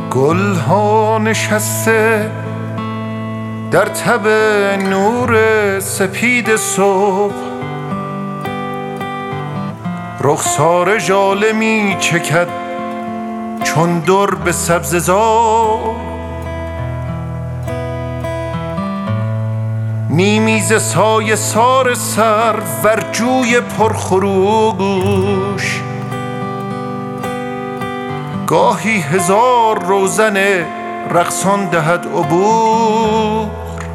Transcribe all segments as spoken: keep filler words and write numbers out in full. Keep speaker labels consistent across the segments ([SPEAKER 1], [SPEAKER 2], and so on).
[SPEAKER 1] گل ها نشسته در تب نور سپید صبح، رخسار ژاله می چکد چون در به سبززار. نیمی ز سایه سار سر ور جوی پرخروش، گاهی هزار روزن رقصان دهد عبور.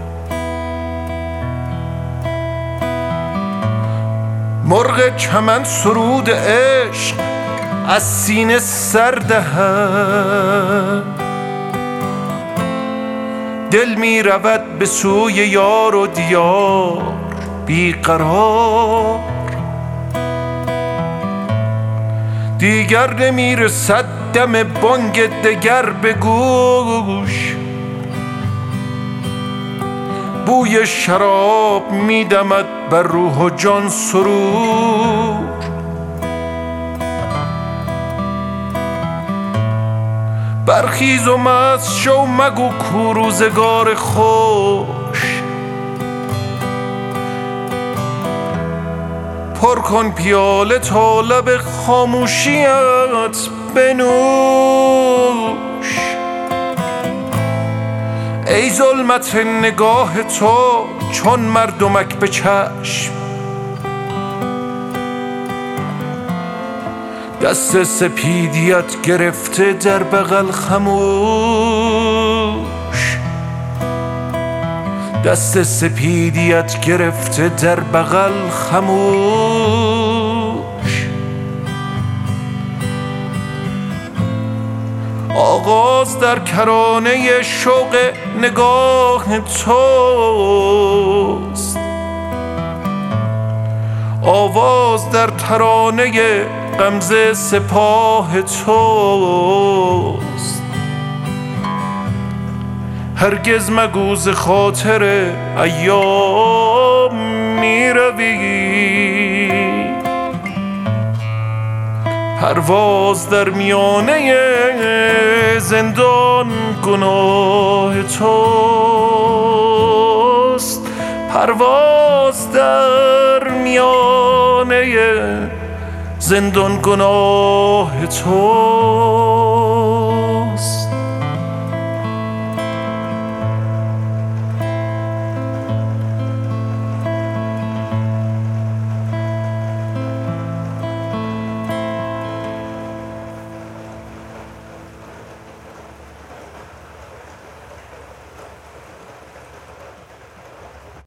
[SPEAKER 1] مرغ چمن سرود عشق از سینه سر دهد، دل می رود به سوی یار و دیار بیقرار. دیگر نمی رسد دم بانگ دگر به گوش، بوی شراب می دمد بر روح و جان سرور. برخیز و مست شو مگو کو روزگار خوش، پر کن پیاله تا لب خاموشیت بنوش. ای ظلمت نگاه تو چون مردمک به چشم، دست سپیدیت گرفته در بغل خموش. دست سپیدیت گرفته در بغل خموش. آغاز در کرانه شوق نگاه توست، آواز در ترانه غمزه سپاه توست. هرگز مگو ز خاطر ایام می روی، پرواز در میانه زندان گناه توست. پرواز در میانه زندان گناه تو.